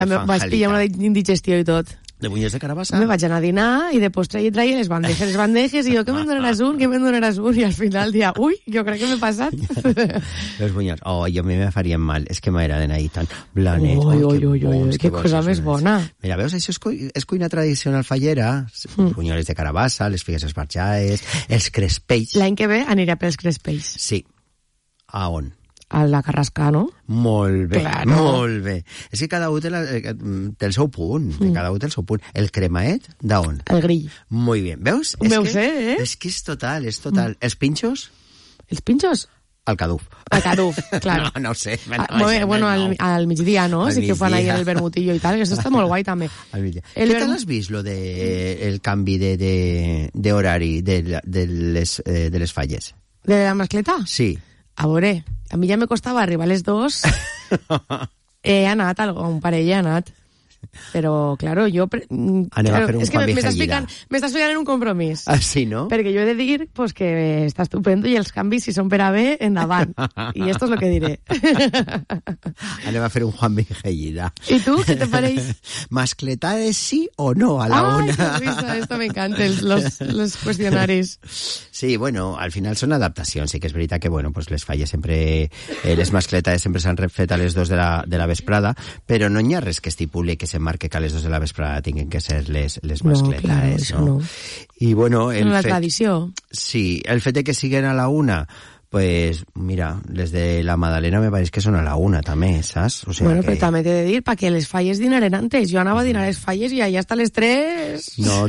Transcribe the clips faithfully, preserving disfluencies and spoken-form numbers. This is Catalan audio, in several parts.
Vaig pillar una indigestió i tot. De bunyers de carabassa? Me vaig anar a dinar i de postre i traia les bandejes, les bandejes, i jo, què me'n donaràs un, què me'n donaràs un? I al final dia, ui, jo crec que m'he passat. Los bunyers, oh, jo a mi me farien mal, és que m'agraden ahí tan blanets. Ui, ui, ui, ui, que cosa més bona. Mira, veus, això és, cu és cuina tradicional fallera, mm. bunyers de carabassa, les figues esparxades, els crespells. L'any que ve aniré pels crespells. Sí. A on? A la Carrasca, no? Molt bé, claro. molt bé. És que cada un té, la, té el seu punt, mm. cada un té el seu punt. El cremaet, d'on? El grill. Molt bé, veus? Ho meu que, sé, eh? És que és total, és total. Mm. Els pinxos? Els pinxos? Al caduf. Al caduf, claro. No, no ho sé. Ah, bueno, bueno al, al migdia, no? Al sí que ho fan ahí migdia. en el vermutillo i tal, que això està molt guai també. Al migdia. El Què verm... tal has vist lo de, el canvi de, de, de horari de, de, les, eh, de les falles? De la mascleta? Sí. A veure, a mi ja me costava arribar a les dos. He anat, un parell he anat. Però, claro, jo... Pre... Anem claro, a fer un és que canvi m'estàs ficant, ficant, ficant en un compromís. Ah, sí, no? Perquè jo he de dir pues, que està estupendo i els canvis, si són per a bé, endavant. I esto es lo que diré. Anem a fer un Juan Vigellida. I tu, què te pareix? ¿Mascletades sí o no a la Ay, una? qué risa, esto me encanta, los, los cuestionaris. Sí, bueno, al final són adaptacions. Sí que és veritat que, bueno, pues les falles sempre... Eh, les mascletades sempre s'han fet a les dos de la, de la vesprada, però no hi ha res que estipule que se marque que a les dos de la vesprada tinguin que ser les, les mascletades, no? Claro, no? no. I, bueno... El la fet, tradició. Sí, el fet de que siguen a la una... Pues mira, les de la Madalena me pareix que són a la una també, saps? O sea bueno, que... però també t'he de dir, perquè les falles dinaren antes. Jo anava a dinar a les falles i allà hasta les tres... No,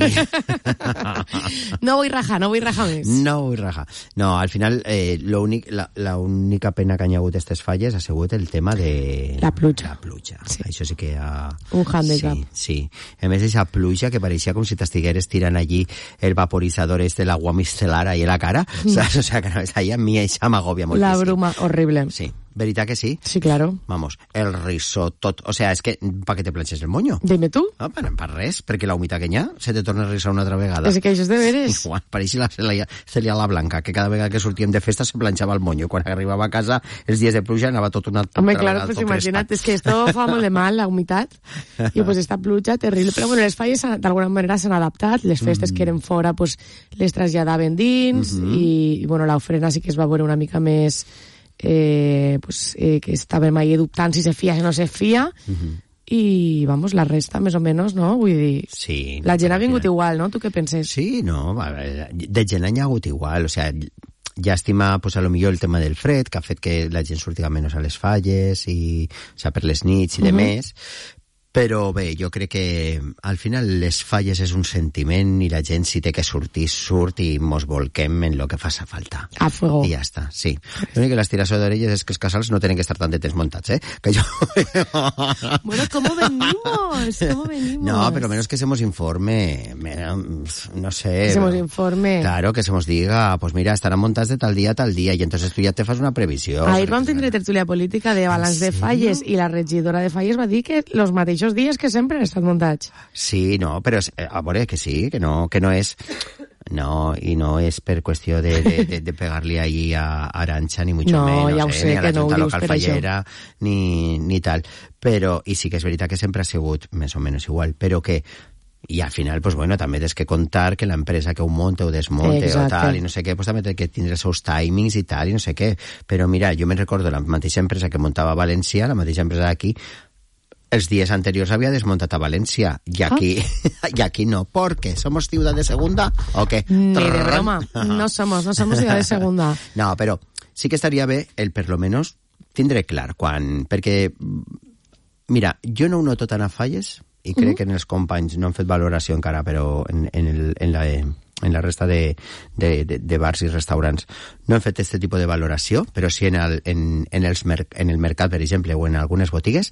no vull rajar, no vull rajar més. No vull rajar. No, al final, eh, únic, la, la única pena que han hagut aquestes falles ha sigut el tema de... La pluja. La pluja. Sí. Això sí que ha... Un handicap. Sí, sí. A més, aquesta pluja que pareixia com si t'estigueres tirant allí el vaporizador este, l'agua micelar ahí a la cara, mm. saps? O sea, que no, ahí a mi això m'agobia moltíssim. La bruma horrible. Sí. ¿Veritat que sí? Sí, claro. Vamos, el risot, tot... O sea, és que, pa que te planxes el moño? Dime tu. No, per, per res, perquè la humitat que hi ha se te torna a risar una altra vegada. És que això és de veres. Igual, pareixia la Celia, Celia la Blanca, que cada vegada que sortíem de festa se planxava el moño. Quan arribava a casa, els dies de pluja, anava tot una altra Home, vegada. claro, pues imagina't, és que esto fa molt de mal, la humitat, i pues esta pluja terrible. Però bueno, les falles d'alguna manera s'han adaptat, les festes mm. que eren fora pues, les traslladaven dins, mm -hmm. i, i bueno, l'ofrena sí que es va veure una mica més... Eh, pues, eh, que estàvem ahí dubtant si se fia, si no se fia, uh-huh. i, vamos, la resta, més o menys, no? Vull dir, sí, la gent ha vingut final... igual, no? Tu què penses? Sí, no, de gent hi ha hagut igual, o sea, llàstima, pues, a lo millor el tema del fred, que ha fet que la gent surtiga menys a les falles, i, o sea, per les nits i uh-huh. de més, però bé, jo crec que al final les falles és un sentiment i la gent si té que sortir, surt i mos volquem en lo que faça falta. A fuego. I ja està, sí. L'únic que l'estiració d'orelles és que els casals no tenen que estar tant de temps montats, eh? Que jo... Bueno, ¿cómo venimos? ¿Cómo venimos? No, pero menos que se nos informe, no sé. Que se nos informe. Claro, que se nos diga, pues mira, estarán montats de tal dia a tal dia, i entonces tu ja te fas una previsió. Ahir vam tindre tertúlia política de balanç de falles, i la regidora de falles va dir que los mateixos dies que sempre han estat muntats. Sí, no, però a veure, que sí, que no, que no és... No, i no és per qüestió de, de, de, de pegar-li allí a Arantxa, ni mucho no, menos, ja ho eh? sé, ni a la que no ho Junta dius Local per Fallera, això. Ni, ni tal. Però, i sí que és veritat que sempre ha sigut més o menys igual, però que i al final, pues bueno, també tens que contar que l'empresa que ho monte o desmonte Exacte. o tal, i no sé què, pues també té que tindre els seus timings i tal, i no sé què. Però mira, jo me'n recordo la mateixa empresa que muntava a València, la mateixa empresa d'aquí, els dies anteriors havia desmuntat a València, i aquí, ah. i aquí no, perquè somos ciudad de segunda, o què? Ni de broma, no somos, no somos ciudad de segunda. No, però sí que estaria bé el, per lo menos, tindre clar quan... Perquè, mira, jo no ho noto tan a falles, i crec mm-hmm. que en els companys no han fet valoració encara, però en, en, el, en la... en la resta de, de, de, de bars i restaurants no han fet aquest tipus de valoració, però sí en el, en, en, els mer en el mercat, per exemple, o en algunes botigues.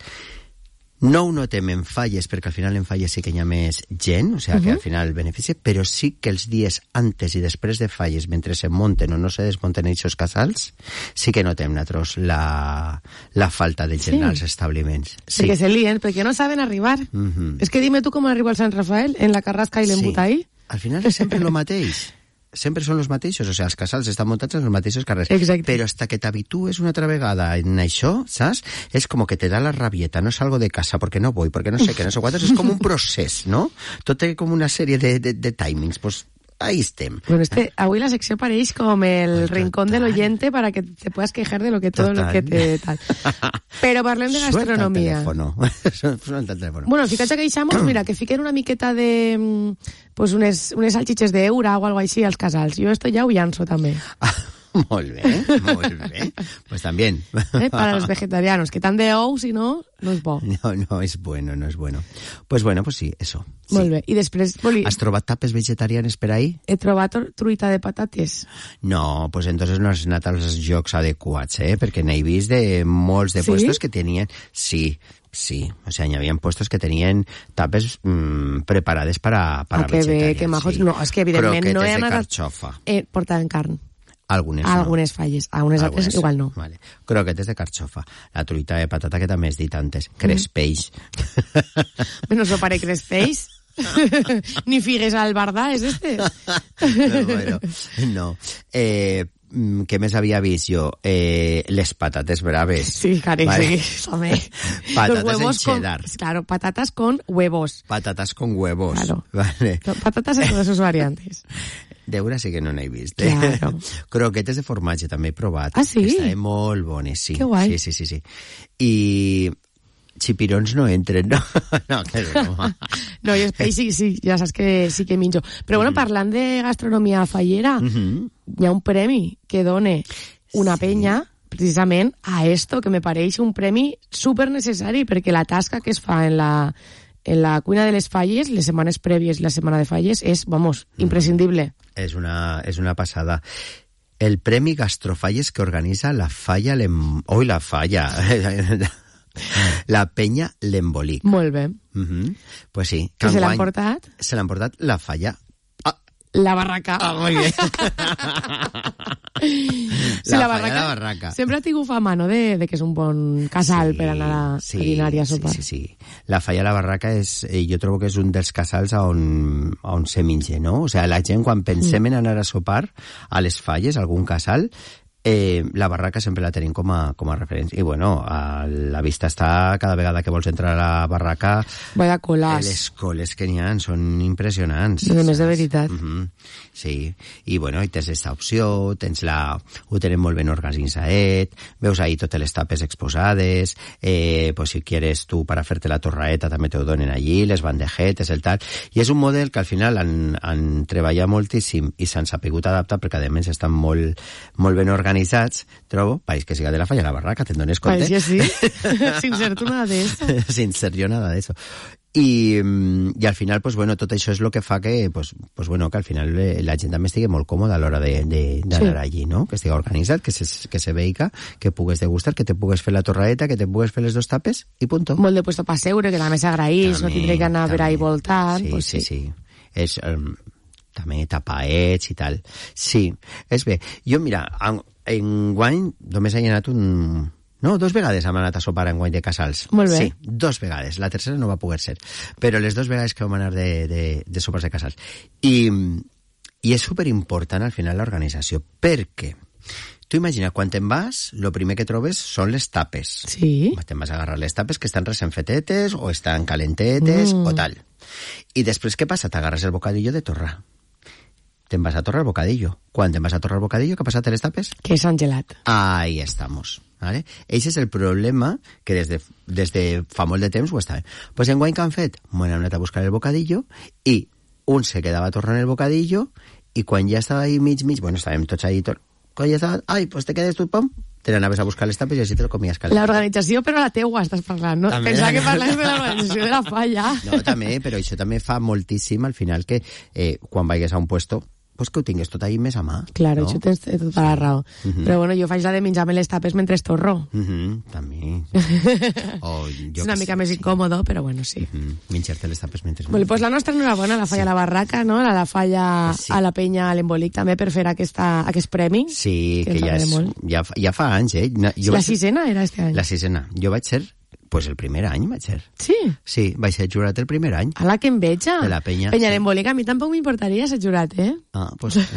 No ho notem en falles, perquè al final en falles sí que hi ha més gent, o sigui uh-huh. que al final beneficia, però sí que els dies antes i després de falles, mentre se monten o no se desmonten aquests casals, sí que notem nosaltres la, la falta de gent sí. als establiments. Sí. Perquè se lien, perquè no saben arribar. Uh-huh. És que dime tu com arriba al Sant Rafael, en la Carrasca i l'Embutaí. Sí. Al final és sempre el mateix. sempre són els mateixos, o sigui, els casals estan muntats en els mateixos carrers. Exacte. Però hasta que t'habitues una altra vegada en això, saps? És com que te da la rabieta, no salgo de casa porque no voy, porque no sé què, no sé quantos, és com un procés, no? Tot té com una sèrie de, de, de timings, pues ahí estem. Bueno, este, avui la secció pareix com el Total. rincón del oyente para que te puedas quejar de lo que todo Total. lo que te tal. Però parlem de gastronomia. Suelta el teléfono. Suelta el teléfono. Bueno, fíjate que deixamos, mira, que fiquen una miqueta de pues unes, unes salchiches d'eura o algo així als casals. Jo esto ja ho llanço també. Molt bé, molt bé. Pues también. ¿Eh? Para los vegetarianos, que tan de ou, si no, no és bo. No, no és bueno, no és bueno. Pues bueno, pues sí, eso. Sí. Molt bé. I després... Voli... Has trobat tapes vegetarianes per ahí? He trobat truita de patates. No, pues entonces no has anat als llocs adequats, eh? Perquè n'he vist de molts de ¿Sí? puestos que tenien... Sí, sí. O sea, n'hi havia puestos que tenien tapes mmm, preparades para, para ah, que vegetarians. Bé, que majos. Sí. No, és que evidentment Croquetes no he de anat... carxofa. Eh, portaven carn. Algunes no. Algunes falles, algunes altres igual no. Vale. Croquetes de carxofa, la truita de patata que també has dit antes, crespeix. Mm. No soparé crespeix. Ni figues al bardà, és este? No, bueno, no. Eh, què més havia vist jo? Eh, les patates braves. Sí, cari, vale. Sí. Home. Patatas en cheddar. Con, claro, patatas con huevos. Patatas con huevos. Claro. Vale. Patatas en todas sus variantes. D'eura sí que no n'he vist. Eh? Claro. Croquetes de formatge també he provat. Ah, sí? Estaven molt bones, sí. Que guai. Sí, sí, sí, sí. I xipirons no entren, no? No, que no. No, jo peix sí, sí, ja saps que sí que minjo. Però bueno, parlant de gastronomia fallera, uh-huh. hi ha un premi que done una sí. penya precisament a esto, que me pareix un premi super necessari, perquè la tasca que es fa en la, en la cuina de les falles, les setmanes prèvies i la setmana de falles, és, vamos, imprescindible. És una, és una passada. El Premi Gastrofalles que organitza la Falla... Lem... Oi, la Falla... La penya L'Embolic. Molt bé. Uh-huh. Pues sí. Que se l'han portat? Se l'han portat la Falla. Ah. La Barraca. Ah, muy bien. Sí, la, la, barraca, la barraca. Sempre ha tingut fama, no?, de, de que és un bon casal sí, per anar a, sí, a dinar i a sopar. Sí, sí, sí. La Falla la Barraca és, eh, jo trobo que és un dels casals on, on se menja, no? O sigui, la gent, quan pensem mm. en anar a sopar a les falles, a algun casal, Eh, la barraca sempre la tenim com a, com a referència. I bueno, a la vista està cada vegada que vols entrar a la barraca. Vaya coles. Les coles que n'hi ha són impressionants. I més de veritat. Uh-huh. Sí. I bueno, i tens esta opció, tens la... ho tenen molt ben organitzat, veus ahí totes les tapes exposades, eh, pues si quieres tu para fer-te la torraeta també te ho donen allí, les bandejetes, el tal. I és un model que al final han, han treballat moltíssim i s'han sapigut adaptar perquè a més estan molt, molt ben organitzats organitzats, trobo, pareix que siga de la Falla la Barraca, te'n dones compte? Pareix que sí, sin ser tu nada de eso. Sin ser jo nada de eso. I, i al final, pues bueno, tot això és el que fa que, pues, pues bueno, que al final la gent també estigui molt còmoda a l'hora d'anar sí. allí, no? Que estigui organitzat, que se, que se veiga, que pugues degustar, que te pugues fer la torraeta, que te pugues fer les dos tapes, i punto. Molt de puesto pa seure, que també s'agraís, no tindré que anar a ver ahí voltant. Sí, pues sí, sí, sí. És... Um, també tapaets i tal. Sí, és bé. Jo, mira, en, en guany només he anat un... No, dos vegades hem anat a sopar en guany de casals. Molt bé. Sí, dos vegades. La tercera no va poder ser. Però les dos vegades que vam anar de, de, de sopars de casals. I, i és superimportant al final l'organització, perquè tu imagina, quan te'n vas, el primer que trobes són les tapes. Sí. Te'n vas a agarrar les tapes que estan recent fetetes o estan calentetes mm. o tal. I després què passa? T'agarres el bocadillo de torra. Te'n vas a torrar el bocadillo. Quan te'n vas a torrar el bocadillo, què ha passat a les tapes? Que s'han gelat. Ahí estamos. ¿Vale? Ese és el problema que des de, des de fa molt de temps ho estàvem. Pues en guany que han fet? Bueno, han anat a buscar el bocadillo i un se quedava torrant el bocadillo i quan ja estava ahí mig, mig, bueno, estàvem tots ahí, tot, quan ja estava, ai, pues te quedes tu, pom, te n'anaves a buscar les tapes i així te lo comies calent. L'organització, però la teua estàs parlant, no? També. Pensava que parlaves de l'organització de la Falla. No, també, però això també fa moltíssim al final que eh, quan vagis a un puesto pues que ho tingues tot ahí més a mà. Claro, no? això tens tota la raó. Uh-huh. Però bueno, jo faig la de menjar-me les tapes mentre estorro. Uh-huh, també. O jo és una mica sí, més sí. incòmodo, però bueno, sí. Uh-huh. Menjar-te les tapes mentre... Bueno, pues la nostra enhorabona, la Falla sí. a la Barraca, no? La, la Falla sí. a la Penya a l'Embolic també per fer aquesta, aquest premi. Sí, que, que ja, és, ja, ja fa anys, eh? Jo la sisena ser... era este any. La sisena. Jo vaig ser pues el primer any vaig ser. Sí? Sí, vaig ser jurat el primer any. Ala, que enveja. De la penya. Peña sí. d'Embolica, a mi tampoc m'importaria ser jurat, eh? Ah, pues... Eh.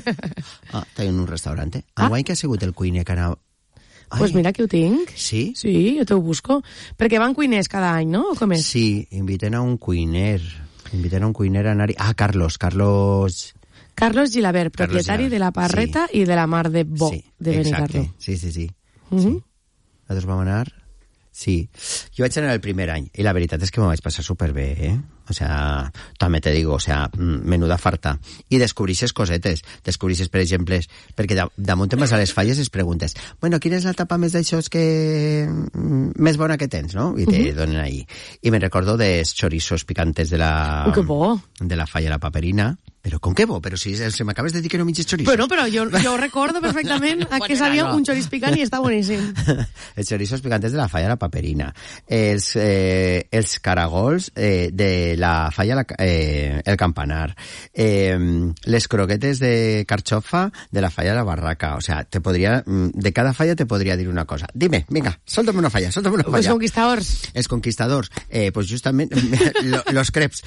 Ah, tenen un restaurant. Ah. Enguany que ha sigut el cuiner que anava... Ai. Pues mira que ho tinc. Sí? Sí, jo t'ho busco. Perquè van cuiners cada any, no? O com és? Sí, inviten a un cuiner. Inviten a un cuiner a anar-hi... Ah, Carlos, Carlos... Carlos Gilabert, Carlos propietari Gilabert, de la Parreta sí. i de la Mar de Bo, sí, de Benicarló. Exacte, sí, sí, sí. Uh -huh. sí. Nosaltres vam anar... Sí. Jo vaig anar el primer any i la veritat és que m'ho vaig passar superbé, eh? O sea, també te digo, o sea, menuda farta. I descobrixes cosetes. Descobrixes, per exemple, perquè damunt te'n vas a les falles i es preguntes, bueno, quina és la tapa més d'això que... més bona que tens, no? I te uh -huh. donen ahí. I me'n recordo dels chorizos picantes de la... Oh, que bo! De la falla La Paperina. Però com que bo? Però si, si m'acabes de dir que no menges chorizos. Bueno, però jo, jo recordo perfectament que sabia no. un chorizo picant i està boníssim. Els chorizos picantes de la falla La Paperina. Els, eh, els caragols eh, de la falla la, eh, El Campanar. Eh, les croquetes de carxofa de la falla La Barraca. O sea, te podria, de cada falla te podria dir una cosa. Dime, vinga, solta'm una falla, solta'm una falla. Els conquistadors. Els conquistadors. Eh, pues justament, lo, los crepes.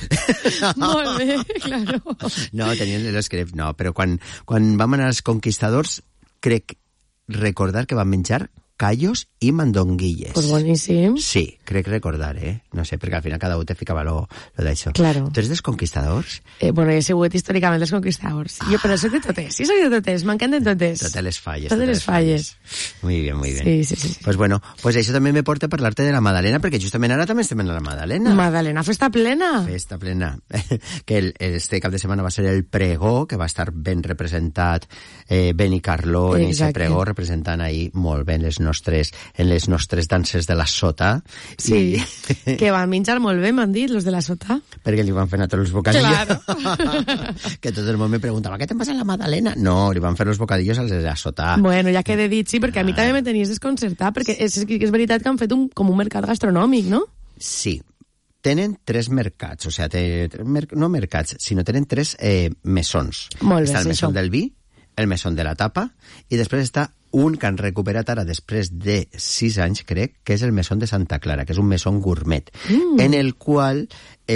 Molt bé, claro. No, tenien els crepes, no, però quan, quan vam anar als conquistadors, crec recordar que vam menjar callos i mandonguilles. Pues boníssim. Sí, crec recordar, eh? No sé, perquè al final cada un te ficava lo, lo d'això. Claro. Tu eres dels conquistadors? Eh, bueno, he sigut històricament dels conquistadors. Ah. Jo, però soc de totes, sí soc de totes, m'encanten totes. Totes les falles. Totes les falles. Muy bien, muy bien. Sí, sí, sí. Pues bueno, pues això també me porta a parlar-te de la Madalena, perquè justament ara també estem en la Madalena. Madalena, festa plena. Festa plena. Que el, este cap de setmana va ser el pregó, que va estar ben representat eh, Benicarló en aquest pregó, representant ahí molt ben les nostres, en les nostres danses de la sota. Sí, I... que van menjar molt bé, m'han dit, los de la sota. Perquè li van fer a tots els bocadillos. Claro. Que tot el món me preguntava, què te'n passa a la Madalena? No, li van fer els bocadillos als de la sota. Bueno, ja quede dit, sí, perquè a mi també me tenies desconcertat, perquè és, és veritat que han fet un, com un mercat gastronòmic, no? Sí. Tenen tres mercats, o sigui, té, mer, no mercats, sinó tenen tres eh, mesons. Molt bé, està el sí, mesón això. del vi, el mesón de la tapa, i després està un que han recuperat ara després de sis anys, crec, que és el mesón de Santa Clara, que és un mesón gourmet, mm. en el qual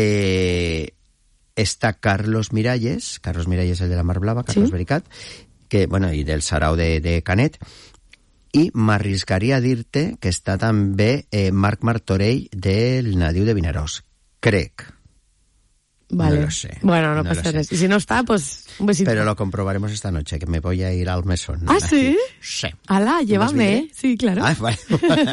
eh, està Carlos Miralles, Carlos Miralles el de la Mar Blava, Carlos sí. Bericat, que, bueno, i del Sarau de, de Canet, i m'arriscaria a dir-te que està també eh, Marc Martorell del Nadiu de Vinaròs. Crec. Vale. No lo sé. Bueno, no, no pasa nada. Y si no está, pues un besito. Pero lo comprobaremos esta noche, que me voy a ir al mesón. ¿Ah, sí? Sí. Alá, llévame. Sí, claro. Ah, vale.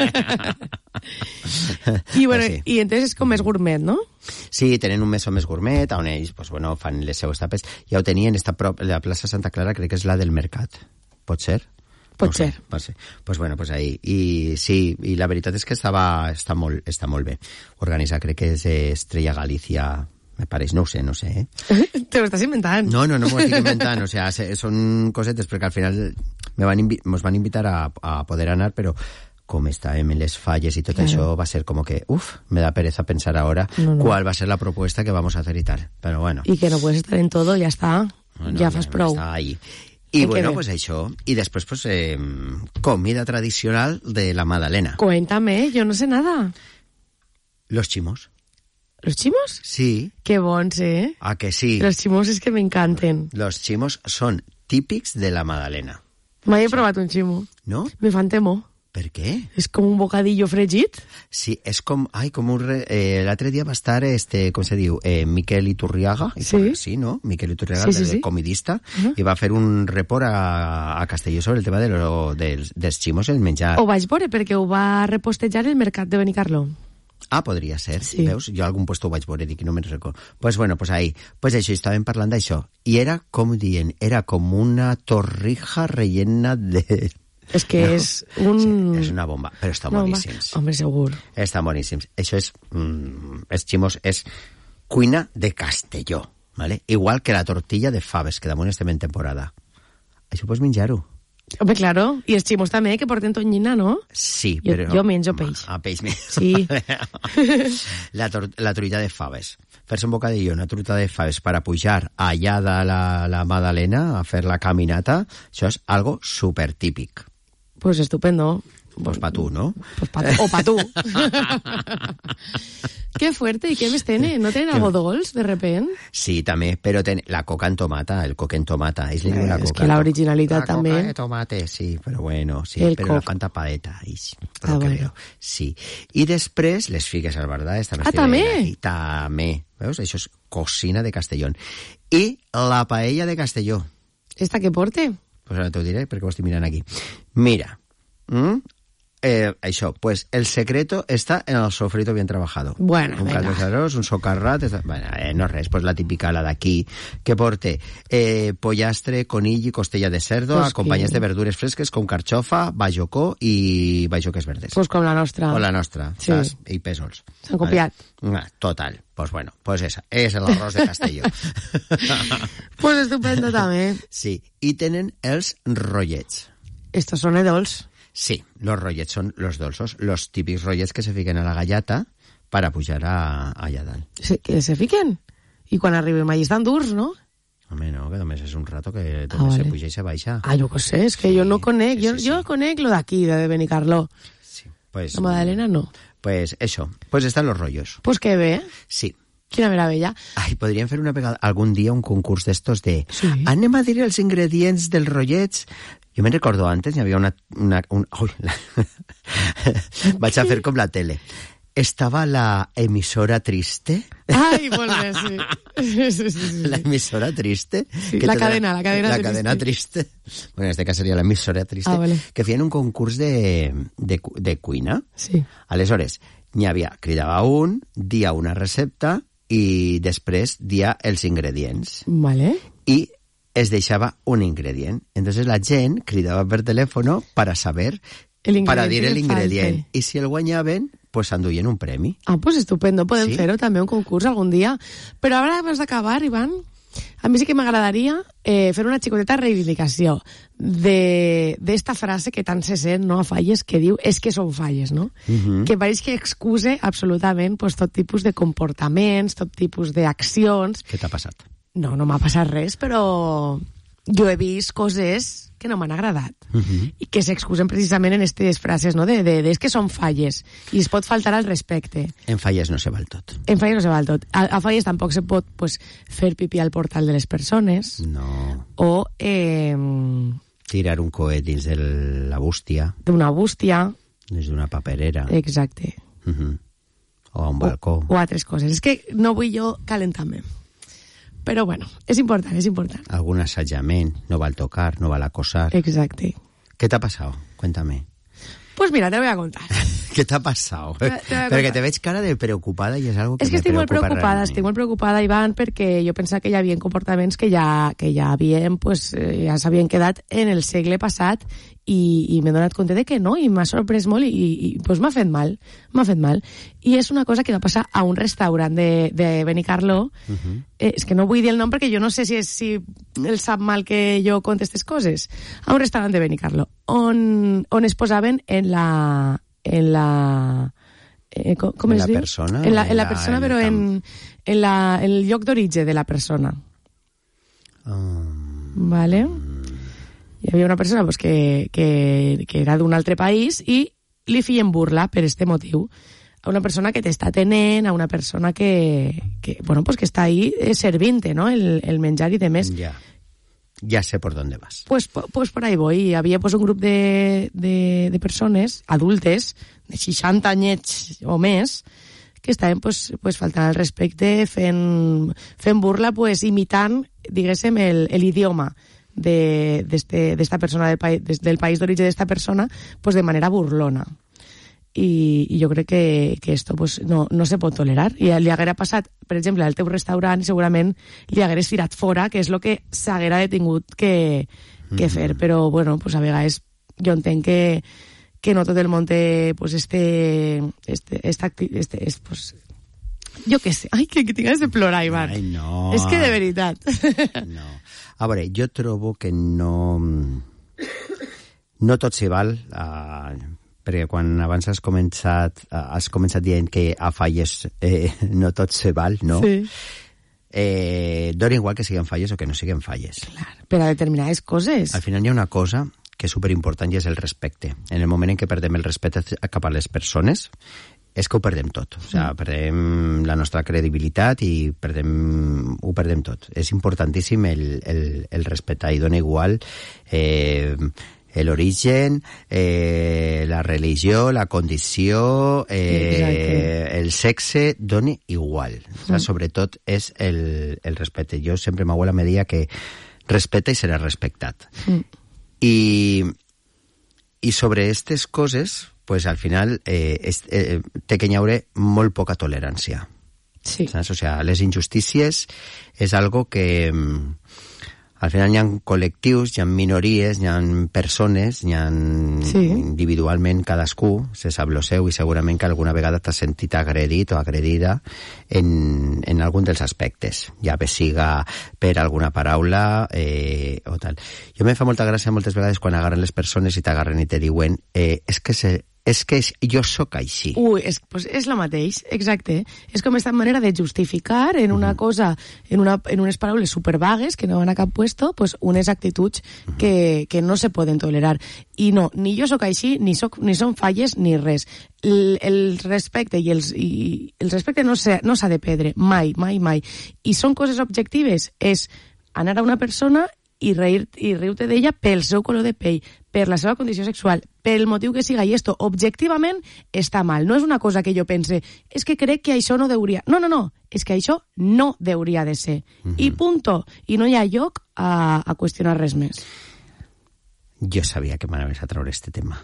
I, bueno, pues sí. i entonces és com més gourmet, no? Sí, tenen un mesó més gourmet, on ells pues, bueno, fan les seues tapes. Ja ho tenien, esta prop, la plaça Santa Clara crec que és la del Mercat. Pot ser? Pot no ser. Sé, pot ser. Pues bueno, pues ahí. I sí, i la veritat és que estava, està, molt, està molt bé. Organitzar, crec que és Estrella Galícia, me pareix, no ho sé, no sé, eh? Te ho estàs inventant. No, no, no m'ho estic inventant, o sea, són cosetes, perquè al final me van invi- mos van invitar a, a poder anar, però com estàvem en les falles i tot claro. Això va ser como que, uff, me da pereza pensar ahora no, no. cuál va a ser la propuesta que vamos a hacer y tal, pero bueno. Y que no puedes estar en todo, ya está, bueno, ya fas prou. Està ahí. I bueno, pues això, i després pues eh, comida tradicional de la Madalena. Cuéntame, yo no sé nada. Los chimos. ¿Los chimos? Sí. Qué bons, ¿eh? ¿A que sí? Los chimos es que me encanten. Los chimos son típics de la Madalena. Mai he sí. provat un ximo. No? Me fan temor. Per què? És com un bocadillo fregit? Sí, és com... Ai, com un... Re, eh, l'altre dia va estar, este, com se diu, eh, Miquel Iturriaga. Sí. Sí, no? Miquel Iturriaga, sí, sí, el sí. comidista, uh-huh. i va fer un report a, a Castelló sobre el tema de lo, dels, dels ximos i el menjar. Ho vaig veure perquè ho va repostejar el mercat de Benicarló. Ah, podria ser. Sí. Veus? Jo algun puesto ho vaig veure, dic, no me'n recordo. Pues bueno, pues ahí. Pues això, estàvem parlant d'això. I era, com dient, era com una torrija rellena de... És que no? és un... Sí, és una bomba, però està no, boníssims. Home, segur. Està boníssims. Això és... Mm, els ximos és cuina de Castelló, ¿vale? Igual que la tortilla de faves, que damunt estem en temporada. Això pots menjar-ho. Home, claro. I els ximos també, que porten tonyina, no? Sí, jo, però... Jo menjo peix. Ah, peix més. Sí. la, tor la truita de faves. Fer-se un bocadillo, una truita de faves para pujar allà de la, la Madalena a fer la caminata, això és algo supertípic. Pues estupendo. Pues pa tu, no? Pues pa tu, o pa tu. Qué fuerte, ¿y qué més tenen? ¿No tenen algo dolç, de repent? Sí, també, però ten... la coca en tomata, el coca en tomata. És, eh, la és coca, que l'originalitat la també... La coca de tomate, sí, però bueno, sí, el però coc. la fan tapadeta. Ix, Ah, lo bueno. creo. Sí. I després, les figues al verdades també. Ah, també? I també. Veus? Això és cocina de Castellón. I la paella de Castelló. ¿Esta qué porte? Pues ara t'ho diré, perquè ho estic mirant aquí. Mira, mm? Eh, això, pues el secreto está en el sofrito bien trabajado. Bueno, un venga. caldo de arroz, un socarrat, esta... bueno, eh, no res, pues la típica, la d'aquí, que porte eh, pollastre, conill i costella de cerdo, Pues acompanyats que... de verdures fresques com carxofa, bajocó i bajoques verdes. Pues com la nostra. O la nostra, Sí. saps? I pèsols. S'han copiat. Vale. Total, pues bueno, pues esa, és l'arròs de Castelló. Pues estupendo també. Sí, i tenen els rotllets. Estos son dolç. Sí, los rollets son los dolços, los típics rollets que se fiquen a la gallata para pujar a, allà dalt. Se, que se fiquen? I quan arribem allà estan durs, no? Home, no, que només és un rato que Ah, només vale. se puja i se baixa. Ah, jo què sé, és que Sí, jo no conec, sí, jo, sí, jo sí. conec lo d'aquí, de Benicarló. Sí, pues, La Madalena no. Pues eso, pues están los rollos. Pues que bé, Sí. quina meravella. Ai, podríem fer una vegada, algun dia un concurs d'estos de... Sí. Anem a dir els ingredients dels rotllets. Jo me'n recordo antes, hi havia una... una un, ui, la, vaig a fer com la tele. Estava la emissora triste. Ai, molt bé, sí. sí, sí, sí, sí. La emisora triste. Sí, que la te cadena, la cadena la triste. cadena triste. Bueno, en este cas seria la emisora triste. Ah, vale. Que feien un concurs de, de, cu- de cuina. Sí. Aleshores, n'hi havia, cridava un, dia una recepta i després dia els ingredients. Vale. I es deixava un ingredient. Entonces la gent cridava per telèfono para saber, El para ingrediente dir el que ingredient. falte. I si el guanyaven, pues s'enduien un premi. Ah, pues estupendo, podem Sí. fer-ho també un concurs algun dia. Però ara, abans d'acabar, Ivan, a mi sí que m'agradaria eh, fer una xicoteta reivindicació de d'esta frase que tant se sent, no, a falles, que diu és que són falles, no? Mhm. Que pareix que excuse absolutament pues, tot tipus de comportaments, tot tipus d'accions. Què t'ha passat? No, no m'ha passat res, però jo he vist coses que no m'han agradat Mhm. i que s'excusen precisament en aquestes frases, no? De, de, de, és que són falles i es pot faltar al respecte. En falles no se val tot. En falles no se val tot. A, a falles tampoc se pot pues, fer pipí al portal de les persones No. o eh, Tirar un coet dins de la bústia, d'una bústia, dins d'una paperera, exacte, uh-huh. o a un balcó. o altres coses. És que no vull jo calentar-me. Però bueno, és important, és important. Algun assajament, no val tocar, no val acosar. Exacte. ¿Qué te ha pasado? Cuéntame. Pues mira, te voy a contar. ¿Qué te ha pasado? Te- te voy a Perquè contar. te veig cara de preocupada i és algo que És que me estic molt preocupa preocupada, realment. estic molt preocupada, Ivan, perquè jo pensava que hi havia comportaments que ja, que ja havien, pues, eh, ja s'havien quedat en el segle passat i, i m'he donat compte de que no, i m'ha sorprès molt i, i pues m'ha fet mal, m'ha fet mal. I és una cosa que va passar a un restaurant de, de Benicarló. Uh-huh. eh, és que no vull dir el nom perquè jo no sé si, és, si ell sap mal que jo conte aquestes coses. A un restaurant de Benicarló, on, on es posaven en la... En la eh, com, com En es la diu? persona, En la, en en la la- persona, en el però en, en, la, en el lloc d'origen de la persona. Um, Vale? Hi havia una persona pues, que, que, que era d'un altre país i li feien burla per este motiu a una persona que t'està atenent, a una persona que, que, bueno, pues que està ahí eh, servint-te, no? el, el menjar i demés. ya. Ya sé por dónde vas. Pues, po- pues por ahí voy. Hi havia pues, un grup de, de, de persones adultes, de seixanta anyets o més, que estaven pues, pues, faltant al respecte, fent, fent burla, pues, imitant, diguéssim, el, el idioma de, d'este, d'esta persona, del, país, des, del país d'origen d'esta persona, pues, de manera burlona. I, i jo crec que, que esto pues, no, no se pot tolerar. I li haguera passat, per exemple, al teu restaurant, segurament li hagueres tirat fora, que és el que s'haguera detingut que, que fer. Però, bueno, pues, a vegades jo entenc que, que no tot el món té pues, este, este, esta, acti- este, es, pues, jo què sé. Ai, que, que tingues de plorar, Ivan. Ai, no. És que de veritat. No. A veure, jo trobo que no... No tot s'hi val, uh, perquè quan abans has començat, uh, has començat dient que a falles eh, no tot se val, no? Sí. Eh, dona igual que siguin falles o que no siguin falles. Clar, per a determinades coses. Al final hi ha una cosa que és superimportant i és el respecte. En el moment en què perdem el respecte cap a les persones, és que ho perdem tot. O sigui, perdem la nostra credibilitat i perdem, ho perdem tot. És importantíssim el, el, el respectar i dona igual eh, l'origen, eh, la religió, la condició, eh, el sexe, dona igual. O sigui, sobretot és el, el respecte. Jo sempre m'abuela me deia que respecta i serà respectat. Mm. I, I sobre aquestes coses, pues al final eh, es, eh, té que hi haure molt poca tolerància. Sí. ¿Sabes? O sea, les injustícies és algo que al final hi ha col·lectius, hi ha minories, hi ha persones, hi ha sí. individualment cadascú, se sap lo seu i segurament que alguna vegada t'has sentit agredit o agredida en, en algun dels aspectes, ja bé siga per alguna paraula eh, o tal. Jo me fa molta gràcia moltes vegades quan agarren les persones i t'agarren i te diuen eh, és que se és que jo sóc així. Ui, és, pues és la mateix, exacte. És com aquesta manera de justificar en una mm. cosa, en, una, en unes paraules supervagues que no van a cap puesto, pues unes actituds mm. que, que no se poden tolerar. I no, ni jo sóc així, ni, soc, ni són falles, ni res. El, el respecte i, els, i el respecte no s'ha no de perdre, mai, mai, mai. I són coses objectives, és anar a una persona i reir, i riure d'ella pel seu color de pell, per la seva condició sexual, pel motiu que siga, i esto objectivament està mal. No és una cosa que jo pense, és que crec que això no deuria... No, no, no, és que això no deuria de ser. Mm-hmm. I punto. I no hi ha lloc a, a qüestionar res més. Jo sabia que m'anaves a treure este tema.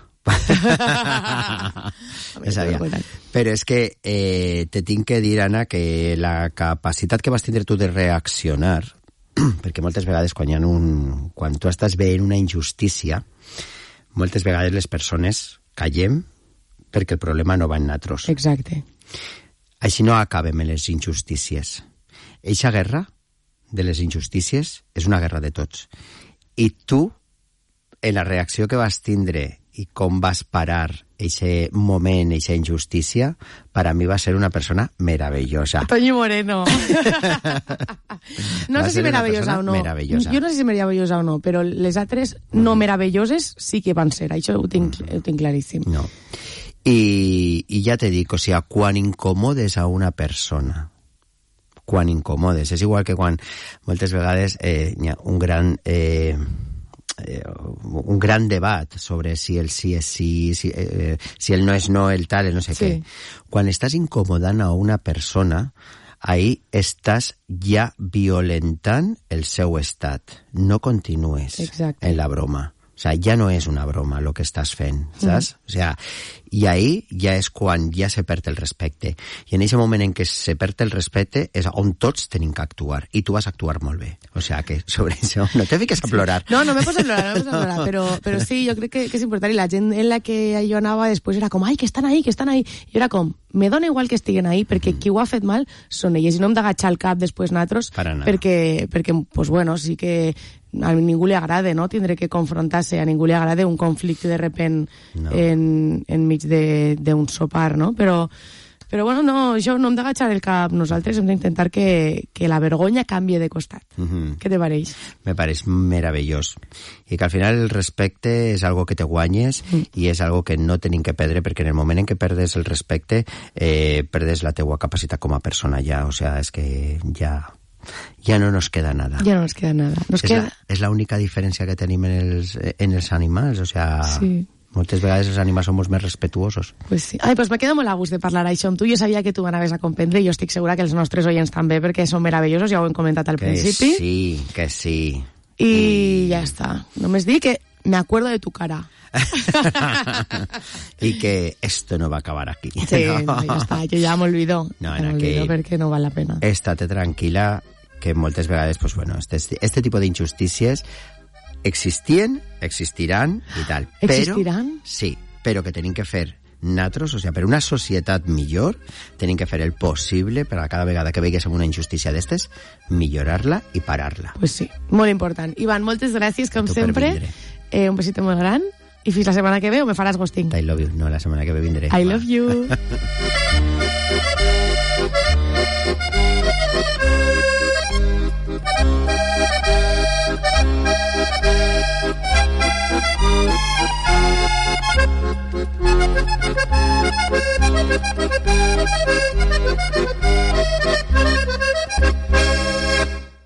sabia. Però és que eh, te tinc que dir, Anna, que la capacitat que vas tindre tu de reaccionar, perquè moltes vegades quan, hi ha un, quan tu estàs veient una injustícia, moltes vegades les persones callem perquè el problema no va en nosaltres. Exacte. Així no acabem en les injustícies. Eixa guerra de les injustícies és una guerra de tots. I tu, en la reacció que vas tindre i com vas parar ese moment, esa injustícia, para mí va a ser una persona meravellosa. Toñi Moreno. No sé si meravellosa o no. Meravellosa. Jo no sé si meravellosa o no, però les altres no meravelloses sí que van ser. Això ho tinc, ho tinc claríssim. No. I, i ja te dic, o sigui, quan incomodes a una persona, quan incomodes, és igual que quan moltes vegades eh, hi ha un gran... Eh, Eh, un gran debat sobre si el sí és sí, si, eh, si el no és no, el tal, el no sé sí. què. Quan estàs incomodant a una persona, ahí estàs ja violentant el seu estat. No continues Exacte. En la broma. O sea, ja no és una broma lo que estàs fent, saps? Mm. O sea, i ahí ja és quan ja se perd el respecte. I en aquest moment en què se perd el respecte és on tots tenim que actuar. I tu vas actuar molt bé. O sea, que sobre això no te fiques a plorar. No, no me poso a plorar, no me poso a plorar, però, però sí, jo crec que, que és important. I la gent en la que jo anava després era com, ai, que estan ahí, que estan ahí. I era com, me dona igual que estiguen ahí, perquè mm. qui ho ha fet mal són elles. I no hem d'agachar el cap després nosaltres, perquè, perquè, pues bueno, sí que a ningú li agrada, no?, tindre que confrontar-se, a ningú li agrada un conflicte de repent no. en, en mig d'un sopar, no? Però, però bueno, no, això no hem d'agachar el cap. Nosaltres hem d'intentar que, que la vergonya canvie de costat. Mm-hmm. Què te pareix? Me pareix meravellós. I que al final el respecte és algo que te guanyes mm. i és algo que no tenim que perdre, perquè en el moment en què perdes el respecte eh, perdes la teua capacitat com a persona ja. O sea, és que ja... ja no nos queda nada. Ja no nos queda nada. Nos és, queda... la, és la única diferència que tenim en els, en els animals, o sea... Sí. Moltes vegades els animals som més respetuosos. Pues sí. Ai, pues me quedo molt a gust de parlar això amb tu. Jo sabia que tu m'anaves a comprendre i jo estic segura que els nostres oients també, perquè són meravellosos, ja ho hem comentat al que principi. Que sí, que sí. I, I ja està. Només dic que me acuerdo de tu cara. I que esto no va a acabar aquí. Sí, no, no ja està. Jo ja m'olvido. No, ja m'olvido perquè no val la pena. Estate tranquila, que moltes vegades, pues bueno, este, este tipo de injustícies existien, existiran i tal. Existiran? Però, sí, però que tenim que fer nosaltres, o sigui, per una societat millor, tenim que fer el possible per a cada vegada que veigues una injustícia d'estes, millorar-la i parar-la. Pues sí, molt important. Ivan, moltes gràcies, com sempre. Eh, un besito molt gran i fins la setmana que ve o me faràs ghosting? I love you. No, la setmana que ve vindré. I love you. Thank you.